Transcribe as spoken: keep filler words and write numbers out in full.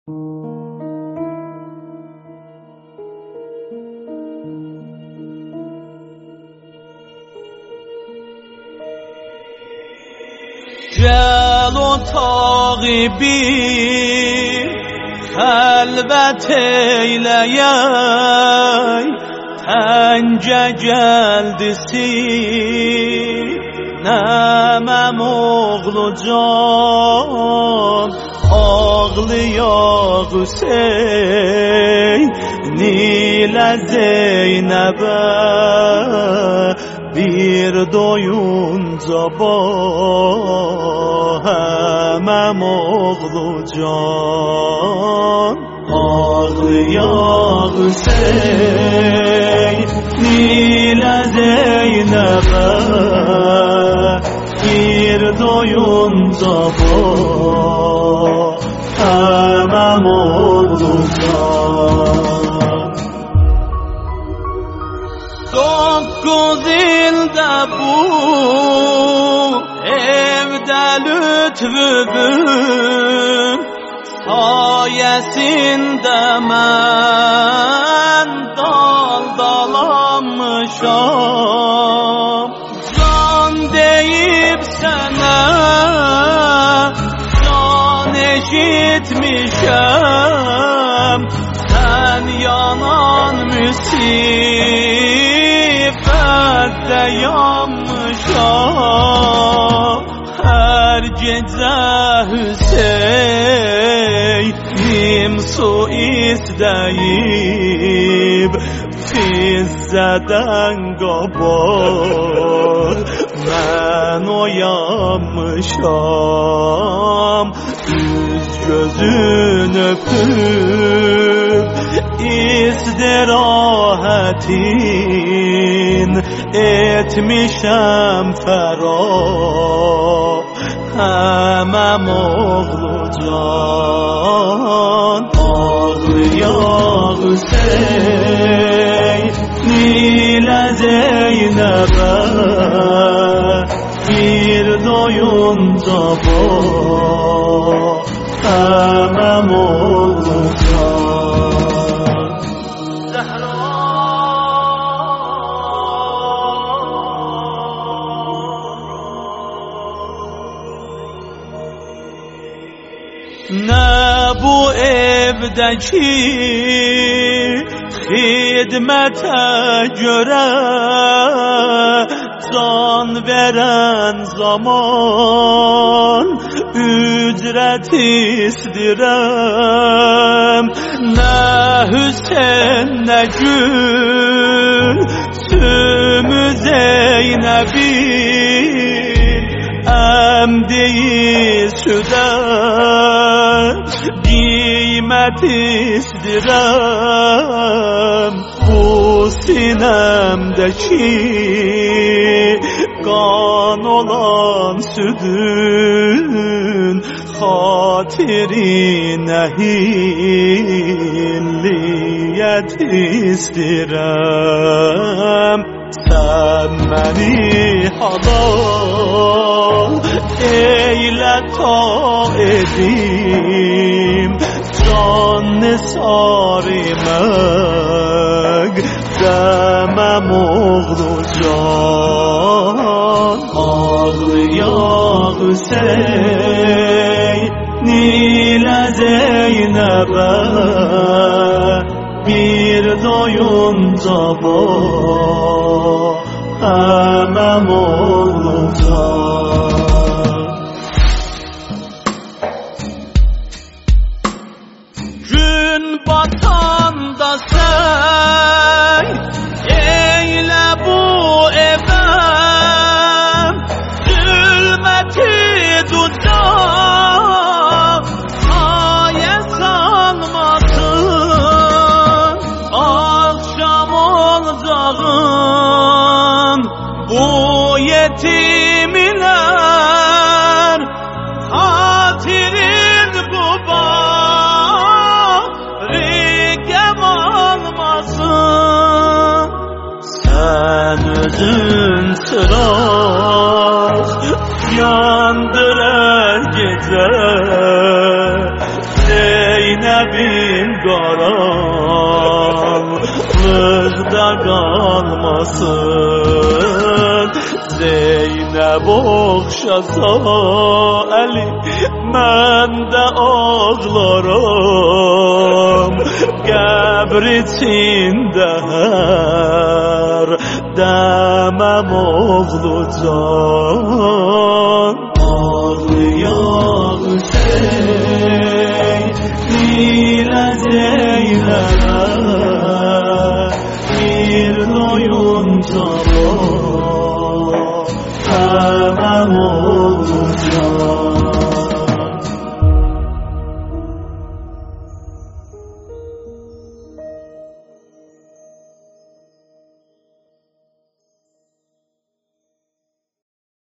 Gel otağı bir xəlvət eyləyək, Təncə gəldi sinəməm oğlu can, ağlayaq Hüseyn ilə Zeynəbə, bir doyunca bahəməm oğlu can, ağlayaq Hüseyn ilə Zeynəbə, bir doyunca bahəməm oğlu can. Dokuz ildə bu evdə lütfübün sayəsində mən daldalanmışam. Can deyib sənə can eşitmişəm, sən yanan müsibətdə yanmışam. Hər gecə Hüseynim su istəyib, Fizzədən qabaq mən oyanmışam. Üz gözün öpüb istirahətin etmişəm fərah, həməm oğlu can, ağlayaq Hüseyn ilə Zeynəbə, bir doyunca bahəməm oğlu can. Nə bu evdəki xidmətə görə can verən zaman ücret istirəm. Nə Hüseyn nə Gül sümü Zeynəbin əmdiyi südən qiymət istirəm. Bu sinəmdəki qan olan südün xatirinə hilliyyət istirəm. Sən məni halal eylə ta edim, can nisarimək dəməm oğlu can, ağlayaq Hüseyn ilə Zeynəbə, bir doyunca bahəməm oğlu can. Gün batanda sən eylə bu evə zülməti ducaq, ayə sanmasın akşam olacağın bu yetimlər xatirin bu bari gəm almasın. Zeynep'im karanlıkta kalmasın. Zeynep okşasa eli mən də ağlarım. Qəbr içində hər dəməm oğlucan. Ağlayan Hüseyin ilə Zeynep'e bir doyunca